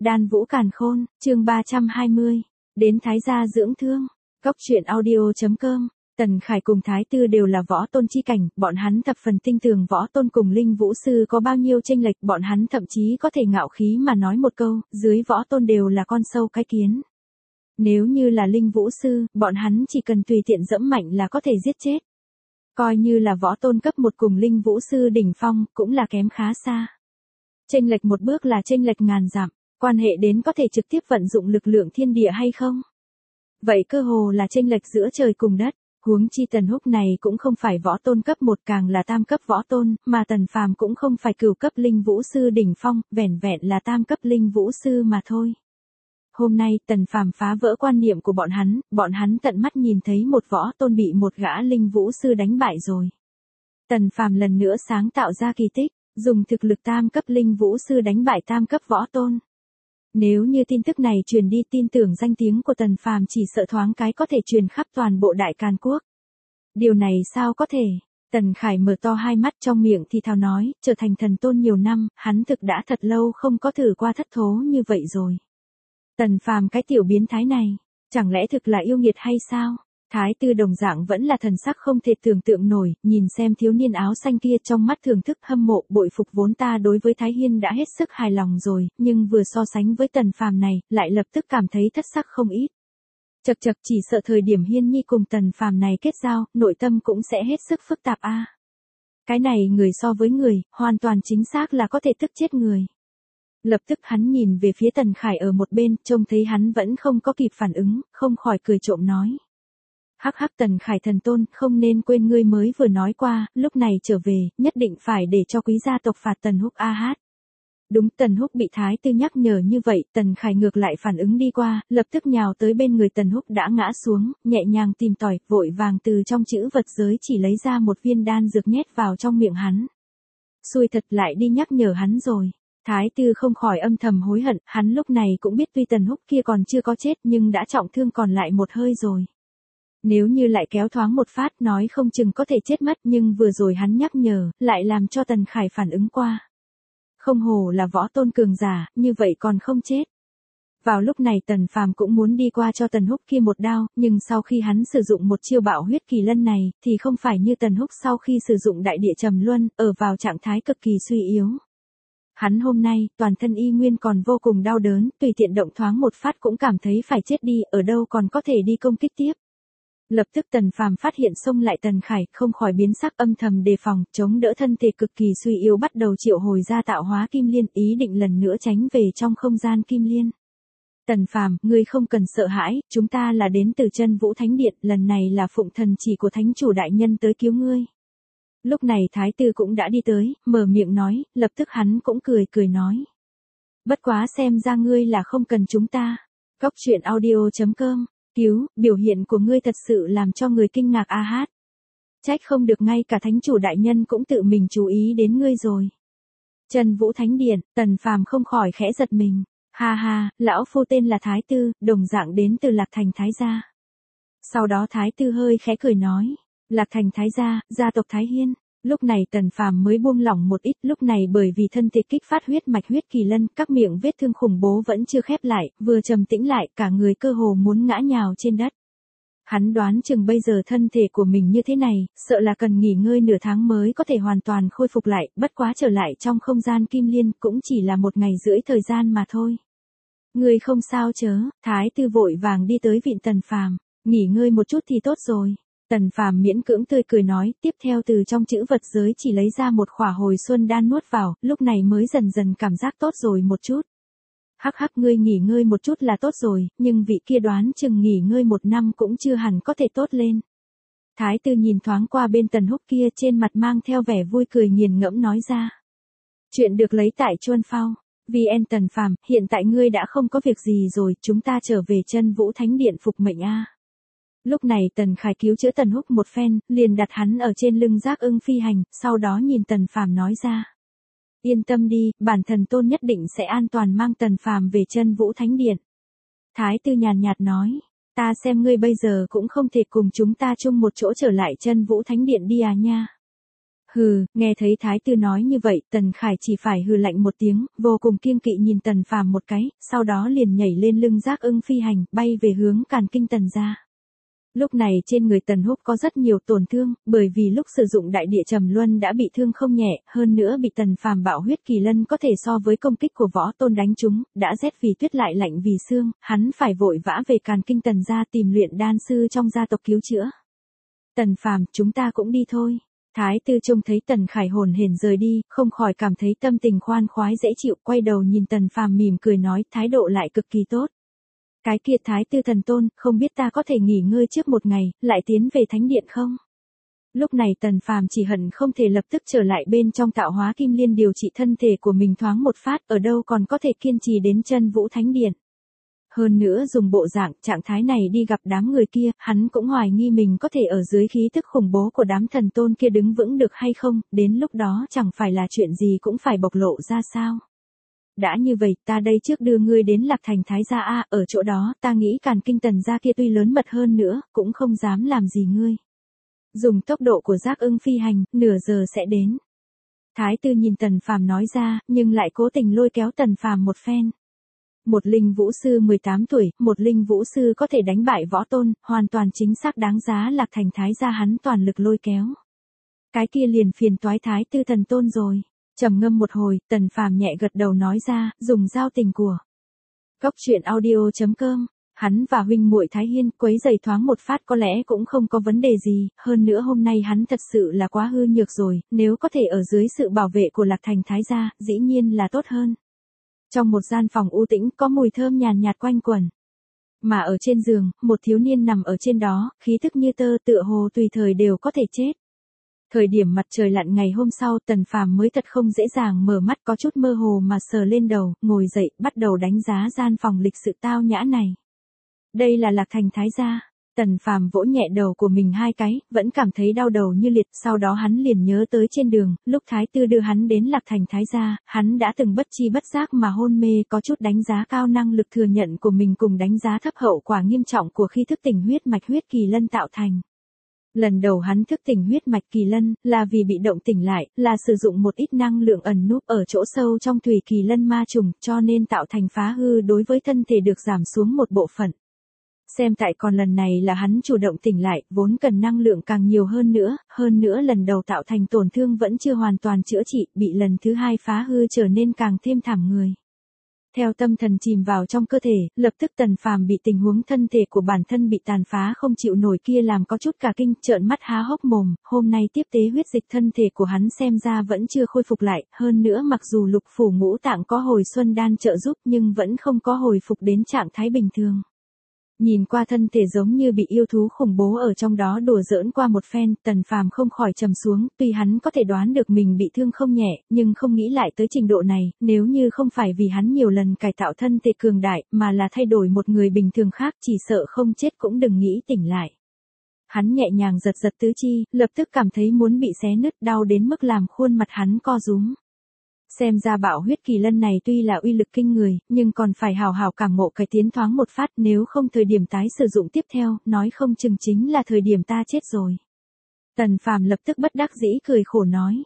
Đan Vũ Càn Khôn, chương 320. Đến Thái gia dưỡng thương. Cốc truyện audio.com. Tần Khải cùng Thái Tư đều là võ tôn chi cảnh, bọn hắn thập phần tinh tường võ tôn cùng linh vũ sư có bao nhiêu chênh lệch, bọn hắn thậm chí có thể ngạo khí mà nói một câu, dưới võ tôn đều là con sâu cái kiến. Nếu như là linh vũ sư, bọn hắn chỉ cần tùy tiện dẫm mạnh là có thể giết chết. Coi như là võ tôn cấp 1 cùng linh vũ sư đỉnh phong, cũng là kém khá xa. Chênh lệch một bước là chênh lệch ngàn dặm, quan hệ đến có thể trực tiếp vận dụng lực lượng thiên địa hay không. Vậy cơ hồ là chênh lệch giữa trời cùng đất, huống chi Tần Húc này cũng không phải võ tôn cấp 1 càng là tam cấp võ tôn, mà Tần Phàm cũng không phải cửu cấp linh vũ sư đỉnh phong, vẻn vẹn là tam cấp linh vũ sư mà thôi. Hôm nay Tần Phàm phá vỡ quan niệm của bọn hắn tận mắt nhìn thấy một võ tôn bị một gã linh vũ sư đánh bại rồi. Tần Phàm lần nữa sáng tạo ra kỳ tích, dùng thực lực tam cấp linh vũ sư đánh bại tam cấp võ tôn. Nếu như tin tức này truyền đi, tin tưởng danh tiếng của Tần Phàm chỉ sợ thoáng cái có thể truyền khắp toàn bộ Đại Càn Quốc. Điều này sao có thể? Tần Khải mở to hai mắt, trong miệng thì thào nói, trở thành thần tôn nhiều năm, hắn thực đã thật lâu không có thử qua thất thố như vậy rồi. Tần Phàm cái tiểu biến thái này, chẳng lẽ thực là yêu nghiệt hay sao? Thái Tư đồng dạng vẫn là thần sắc không thể tưởng tượng nổi, nhìn xem thiếu niên áo xanh kia trong mắt thưởng thức hâm mộ bội phục, vốn ta đối với Thái Hiên đã hết sức hài lòng rồi, nhưng vừa so sánh với Tần Phàm này, lại lập tức cảm thấy thất sắc không ít. Chậc chậc, chỉ sợ thời điểm Hiên Nhi cùng Tần Phàm này kết giao, nội tâm cũng sẽ hết sức phức tạp a. Cái này người so với người, hoàn toàn chính xác là có thể tức chết người. Lập tức hắn nhìn về phía Tần Khải ở một bên, trông thấy hắn vẫn không có kịp phản ứng, không khỏi cười trộm nói. Hắc hắc, Tần Khải thần tôn, không nên quên ngươi mới vừa nói qua, lúc này trở về, nhất định phải để cho quý gia tộc phạt Tần Húc a hát. Đúng, Tần Húc bị Thái Tư nhắc nhở như vậy, Tần Khải ngược lại phản ứng đi qua, lập tức nhào tới bên người Tần Húc đã ngã xuống, nhẹ nhàng tìm tòi, vội vàng từ trong chữ vật giới chỉ lấy ra một viên đan dược nhét vào trong miệng hắn. Xui thật, lại đi nhắc nhở hắn rồi. Thái Tư không khỏi âm thầm hối hận, hắn lúc này cũng biết tuy Tần Húc kia còn chưa có chết nhưng đã trọng thương còn lại một hơi rồi. Nếu như lại kéo thoáng một phát nói không chừng có thể chết mất, nhưng vừa rồi hắn nhắc nhở, lại làm cho Tần Khải phản ứng qua. Không hổ là võ tôn cường giả, như vậy còn không chết. Vào lúc này Tần Phàm cũng muốn đi qua cho Tần Húc kia một đao, nhưng sau khi hắn sử dụng một chiêu bạo huyết kỳ lân này, thì không phải như Tần Húc sau khi sử dụng đại địa trầm luân, ở vào trạng thái cực kỳ suy yếu. Hắn hôm nay, toàn thân y nguyên còn vô cùng đau đớn, tùy tiện động thoáng một phát cũng cảm thấy phải chết đi, ở đâu còn có thể đi công kích tiếp. Lập tức Tần Phàm phát hiện xông lại Tần Khải, không khỏi biến sắc, âm thầm đề phòng, chống đỡ thân thể cực kỳ suy yếu, bắt đầu triệu hồi ra tạo hóa kim liên, ý định lần nữa tránh về trong không gian kim liên. Tần Phàm, ngươi không cần sợ hãi, chúng ta là đến từ Chân Vũ Thánh Điện, lần này là phụng thần chỉ của Thánh chủ đại nhân tới cứu ngươi. Lúc này Thái Tư cũng đã đi tới, mở miệng nói, lập tức hắn cũng cười nói. Bất quá xem ra ngươi là không cần chúng ta. Cốc truyện audio.com. Cứu, biểu hiện của ngươi thật sự làm cho người kinh ngạc a hát. Trách không được ngay cả Thánh chủ đại nhân cũng tự mình chú ý đến ngươi rồi. Chân Vũ Thánh Điện, Tần Phàm không khỏi khẽ giật mình. Ha ha, lão phu tên là Thái Tư, đồng dạng đến từ Lạc Thành Thái gia. Sau đó Thái Tư hơi khẽ cười nói, Lạc Thành Thái gia, gia tộc Thái Hiên. Lúc này Tần Phàm mới buông lỏng một ít, lúc này bởi vì thân thể kích phát huyết mạch huyết kỳ lân, các miệng vết thương khủng bố vẫn chưa khép lại, vừa trầm tĩnh lại, cả người cơ hồ muốn ngã nhào trên đất. Hắn đoán chừng bây giờ thân thể của mình như thế này, sợ là cần nghỉ ngơi nửa tháng mới có thể hoàn toàn khôi phục lại, bất quá trở lại trong không gian kim liên cũng chỉ là 1 ngày rưỡi thời gian mà thôi. Ngươi không sao chớ? Thái Tư vội vàng đi tới vịn Tần Phàm, nghỉ ngơi một chút thì tốt rồi. Tần Phàm miễn cưỡng tươi cười nói, tiếp theo từ trong chữ vật giới chỉ lấy ra một khỏa hồi xuân đan nuốt vào, lúc này mới dần dần cảm giác tốt rồi một chút. Hắc hắc, ngươi nghỉ ngơi một chút là tốt rồi, nhưng vị kia đoán chừng nghỉ ngơi 1 năm cũng chưa hẳn có thể tốt lên. Thái Tư nhìn thoáng qua bên Tần Húc kia, trên mặt mang theo vẻ vui cười nghiền ngẫm nói ra. Chuyện được lấy tại Chuân Phao. VN. Tần Phàm, hiện tại ngươi đã không có việc gì rồi, chúng ta trở về Chân Vũ Thánh Điện phục mệnh a. Lúc này Tần Khải cứu chữa Tần Húc một phen, liền đặt hắn ở trên lưng Giác Ưng phi hành, sau đó nhìn Tần Phàm nói ra. Yên tâm đi, bản thần tôn nhất định sẽ an toàn mang Tần Phàm về Chân Vũ Thánh Điện. Thái Tư nhàn nhạt nói, ta xem ngươi bây giờ cũng không thể cùng chúng ta chung một chỗ trở lại Chân Vũ Thánh Điện đi à nha. Hừ, nghe thấy thái tử nói như vậy, Tần Khải chỉ phải hừ lạnh một tiếng, vô cùng kiêng kỵ nhìn Tần Phàm một cái, sau đó liền nhảy lên lưng Giác Ưng phi hành, bay về hướng Càn Kinh Tần gia. Lúc này trên người Tần Húc có rất nhiều tổn thương, bởi vì lúc sử dụng đại địa trầm luân đã bị thương không nhẹ, hơn nữa bị Tần Phàm bạo huyết kỳ lân có thể so với công kích của võ tôn đánh trúng, đã rét vì tuyết lại lạnh vì xương, hắn phải vội vã về Càn Kinh Tần gia tìm luyện đan sư trong gia tộc cứu chữa. Tần Phàm, chúng ta cũng đi thôi. Thái tử trông thấy Tần Khải hồn hển rời đi, không khỏi cảm thấy tâm tình khoan khoái dễ chịu, quay đầu nhìn Tần Phàm mỉm cười nói, thái độ lại cực kỳ tốt. Cái kia thái tử thần tôn, không biết ta có thể nghỉ ngơi trước một ngày, lại tiến về thánh điện không? Lúc này Tần Phàm chỉ hận không thể lập tức trở lại bên trong tạo hóa kim liên điều trị thân thể của mình thoáng một phát, ở đâu còn có thể kiên trì đến chân vũ thánh điện. Hơn nữa dùng bộ trạng thái này đi gặp đám người kia, hắn cũng hoài nghi mình có thể ở dưới khí tức khủng bố của đám thần tôn kia đứng vững được hay không, đến lúc đó chẳng phải là chuyện gì cũng phải bộc lộ ra sao. Đã như vậy, ta đây trước đưa ngươi đến Lạc Thành Thái gia a, ở chỗ đó, ta nghĩ Càn Kinh Tần gia kia tuy lớn mật hơn nữa, cũng không dám làm gì ngươi. Dùng tốc độ của Giác Ưng phi hành, nửa giờ sẽ đến. Thái tử nhìn Tần Phàm nói ra, nhưng lại cố tình lôi kéo Tần Phàm một phen. Một linh vũ sư 18 tuổi, một linh vũ sư có thể đánh bại võ tôn, hoàn toàn chính xác đáng giá Lạc Thành Thái gia hắn toàn lực lôi kéo. Cái kia liền phiền toái Thái tử thần tôn rồi. Trầm ngâm một hồi, Tần Phàm nhẹ gật đầu nói ra, dùng giao tình của Góc truyện audio.com, hắn và huynh muội Thái Hiên quấy giày thoáng một phát có lẽ cũng không có vấn đề gì, hơn nữa hôm nay hắn thật sự là quá hư nhược rồi, nếu có thể ở dưới sự bảo vệ của Lạc Thành Thái gia, dĩ nhiên là tốt hơn. Trong một gian phòng u tĩnh có mùi thơm nhàn nhạt quanh quẩn. Mà ở trên giường, một thiếu niên nằm ở trên đó, khí tức như tơ tựa hồ tùy thời đều có thể chết. Thời điểm mặt trời lặn ngày hôm sau, Tần Phàm mới thật không dễ dàng mở mắt, có chút mơ hồ mà sờ lên đầu, ngồi dậy, bắt đầu đánh giá gian phòng lịch sự tao nhã này. Đây là Lạc Thành Thái gia. Tần Phàm vỗ nhẹ đầu của mình hai cái, vẫn cảm thấy đau đầu như liệt, sau đó hắn liền nhớ tới trên đường, lúc Thái tử đưa hắn đến Lạc Thành Thái gia, hắn đã từng bất chi bất giác mà hôn mê, có chút đánh giá cao năng lực thừa nhận của mình cùng đánh giá thấp hậu quả nghiêm trọng của khi thức tỉnh huyết mạch huyết kỳ lân tạo thành. Lần đầu hắn thức tỉnh huyết mạch kỳ lân, là vì bị động tỉnh lại, là sử dụng một ít năng lượng ẩn núp ở chỗ sâu trong thủy kỳ lân ma trùng, cho nên tạo thành phá hư đối với thân thể được giảm xuống một bộ phận. Xem tại còn lần này là hắn chủ động tỉnh lại, vốn cần năng lượng càng nhiều hơn nữa lần đầu tạo thành tổn thương vẫn chưa hoàn toàn chữa trị, bị lần thứ hai phá hư trở nên càng thêm thảm người. Theo tâm thần chìm vào trong cơ thể, lập tức Tần Phàm bị tình huống thân thể của bản thân bị tàn phá không chịu nổi kia làm có chút cả kinh, trợn mắt há hốc mồm, hôm nay tiếp tế huyết dịch thân thể của hắn xem ra vẫn chưa khôi phục lại, hơn nữa mặc dù lục phủ ngũ tạng có hồi xuân đan trợ giúp nhưng vẫn không có hồi phục đến trạng thái bình thường. Nhìn qua thân thể giống như bị yêu thú khủng bố ở trong đó đùa giỡn qua một phen, Tần Phàm không khỏi trầm xuống, tuy hắn có thể đoán được mình bị thương không nhẹ, nhưng không nghĩ lại tới trình độ này, nếu như không phải vì hắn nhiều lần cải tạo thân thể cường đại, mà là thay đổi một người bình thường khác, chỉ sợ không chết cũng đừng nghĩ tỉnh lại. Hắn nhẹ nhàng giật giật tứ chi, lập tức cảm thấy muốn bị xé nứt, đau đến mức làm khuôn mặt hắn co rúm. Xem ra bạo huyết kỳ lân này tuy là uy lực kinh người, nhưng còn phải hào hào cảm ngộ cải tiến thoáng một phát, nếu không thời điểm tái sử dụng tiếp theo, nói không chừng chính là thời điểm ta chết rồi. Tần Phàm lập tức bất đắc dĩ cười khổ nói.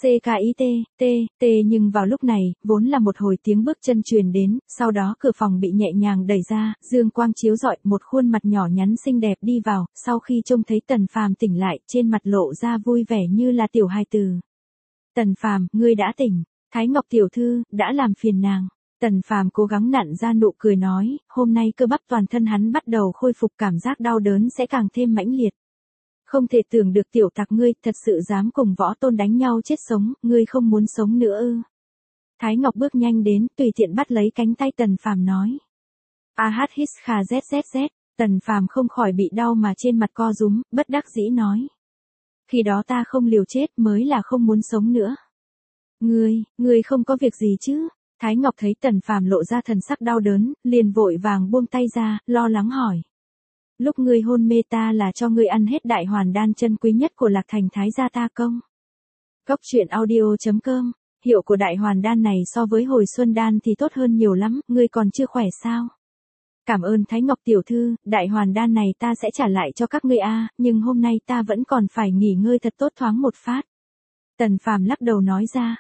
CKIT, nhưng vào lúc này, vốn là một hồi tiếng bước chân truyền đến, sau đó cửa phòng bị nhẹ nhàng đẩy ra, dương quang chiếu rọi, một khuôn mặt nhỏ nhắn xinh đẹp đi vào, sau khi trông thấy Tần Phàm tỉnh lại, trên mặt lộ ra vui vẻ như là tiểu hài tử. Tần Phàm, ngươi đã tỉnh. Thái Ngọc tiểu thư, đã làm phiền nàng. Tần Phàm cố gắng nặn ra nụ cười nói, hôm nay cơ bắp toàn thân hắn bắt đầu khôi phục, cảm giác đau đớn sẽ càng thêm mãnh liệt. Không thể tưởng được tiểu tặc ngươi thật sự dám cùng võ tôn đánh nhau chết sống, ngươi không muốn sống nữa ư. Thái Ngọc bước nhanh đến, tùy tiện bắt lấy cánh tay Tần Phàm nói. Hít kha zzz, Tần Phàm không khỏi bị đau mà trên mặt co rúm, bất đắc dĩ nói. Khi đó ta không liều chết mới là không muốn sống nữa. Ngươi không có việc gì chứ? Thái Ngọc thấy Tần Phàm lộ ra thần sắc đau đớn, liền vội vàng buông tay ra, lo lắng hỏi. Lúc ngươi hôn mê ta là cho ngươi ăn hết đại hoàn đan chân quý nhất của Lạc Thành Thái gia ta công. Góc truyện audio.com, hiệu của đại hoàn đan này so với hồi xuân đan thì tốt hơn nhiều lắm, ngươi còn chưa khỏe sao? Cảm ơn Thái Ngọc tiểu thư, đại hoàn đan này ta sẽ trả lại cho các ngươi nhưng hôm nay ta vẫn còn phải nghỉ ngơi thật tốt thoáng một phát. Tần Phàm lắc đầu nói ra,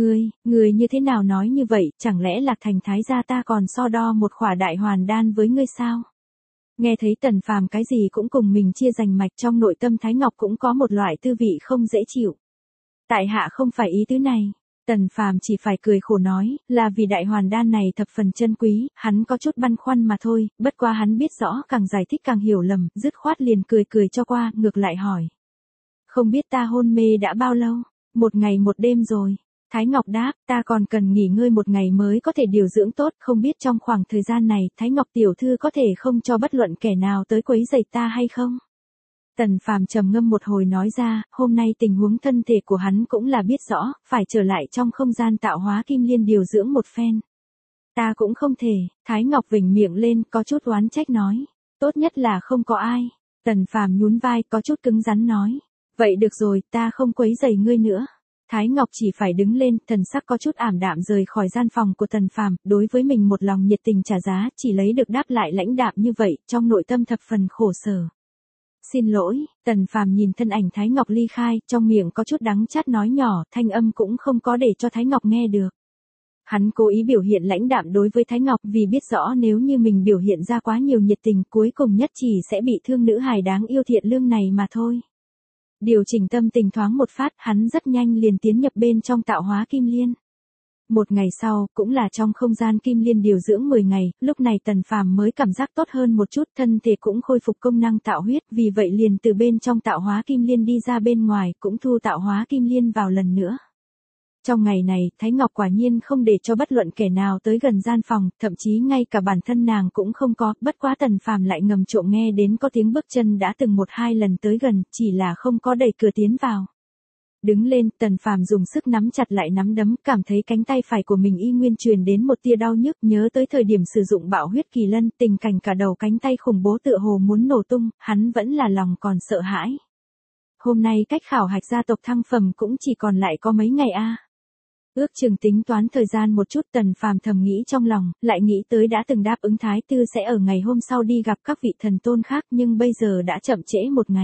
ngươi như thế nào nói như vậy, chẳng lẽ Lạc Thành thái gia ta còn so đo một khỏa đại hoàn đan với ngươi sao? Nghe thấy Tần Phàm cái gì cũng cùng mình chia giành mạch, trong nội tâm Thái Ngọc cũng có một loại tư vị không dễ chịu. Tại hạ không phải ý tứ này. Tần Phàm chỉ phải cười khổ nói, là vì đại hoàn đan này thập phần chân quý, hắn có chút băn khoăn mà thôi, bất quá hắn biết rõ càng giải thích càng hiểu lầm, dứt khoát liền cười cho qua, ngược lại hỏi. Không biết ta hôn mê đã bao lâu? 1 ngày 1 đêm rồi. Thái Ngọc đáp, ta còn cần nghỉ ngơi 1 ngày mới có thể điều dưỡng tốt, không biết trong khoảng thời gian này, Thái Ngọc tiểu thư có thể không cho bất luận kẻ nào tới quấy rầy ta hay không? Tần Phàm trầm ngâm một hồi nói ra, hôm nay tình huống thân thể của hắn cũng là biết rõ, phải trở lại trong không gian tạo hóa kim liên điều dưỡng một phen. Ta cũng không thể, Thái Ngọc vểnh miệng lên, có chút oán trách nói. Tốt nhất là không có ai. Tần Phàm nhún vai, có chút cứng rắn nói. Vậy được rồi, ta không quấy rầy ngươi nữa. Thái Ngọc chỉ phải đứng lên, thần sắc có chút ảm đạm rời khỏi gian phòng của Tần Phàm, đối với mình một lòng nhiệt tình trả giá, chỉ lấy được đáp lại lãnh đạm như vậy, trong nội tâm thập phần khổ sở. Xin lỗi, Tần Phàm nhìn thân ảnh Thái Ngọc ly khai, trong miệng có chút đắng chát nói nhỏ, thanh âm cũng không có để cho Thái Ngọc nghe được. Hắn cố ý biểu hiện lãnh đạm đối với Thái Ngọc vì biết rõ nếu như mình biểu hiện ra quá nhiều nhiệt tình cuối cùng nhất chỉ sẽ bị thương nữ hài đáng yêu thiện lương này mà thôi. Điều chỉnh tâm tình thoáng một phát, hắn rất nhanh liền tiến nhập bên trong tạo hóa kim liên. 1 ngày sau, cũng là trong không gian kim liên điều dưỡng 10 ngày, lúc này Tần Phàm mới cảm giác tốt hơn một chút, thân thể cũng khôi phục công năng tạo huyết, vì vậy liền từ bên trong tạo hóa kim liên đi ra bên ngoài, cũng thu tạo hóa kim liên vào lần nữa. Trong ngày này, Thái Ngọc quả nhiên không để cho bất luận kẻ nào tới gần gian phòng, thậm chí ngay cả bản thân nàng cũng không có, bất quá Tần Phàm lại ngầm trộm nghe đến có tiếng bước chân đã từng 1-2 lần tới gần, chỉ là không có đẩy cửa tiến vào. Đứng lên, Tần Phàm dùng sức nắm chặt lại nắm đấm, cảm thấy cánh tay phải của mình y nguyên truyền đến một tia đau nhức, nhớ tới thời điểm sử dụng bạo huyết kỳ lân, tình cảnh cả đầu cánh tay khủng bố tựa hồ muốn nổ tung, hắn vẫn là lòng còn sợ hãi. Hôm nay cách khảo hạch gia tộc thăng phẩm cũng chỉ còn lại có mấy ngày a. Ước chừng tính toán thời gian một chút, Tần Phàm thầm nghĩ trong lòng, lại nghĩ tới đã từng đáp ứng Thái Tư sẽ ở ngày hôm sau đi gặp các vị thần tôn khác, nhưng bây giờ đã chậm trễ 1 ngày.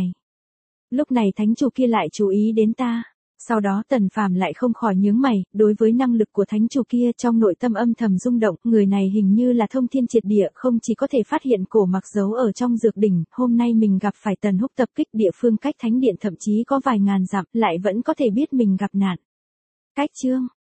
Lúc này thánh chủ kia lại chú ý đến ta. Sau đó Tần Phàm lại không khỏi nhướng mày, đối với năng lực của thánh chủ kia trong nội tâm âm thầm rung động, người này hình như là thông thiên triệt địa, không chỉ có thể phát hiện cổ mặc dấu ở trong dược đỉnh, hôm nay mình gặp phải Tần Húc tập kích địa phương cách thánh điện thậm chí có vài ngàn dặm, lại vẫn có thể biết mình gặp nạn. Cách chương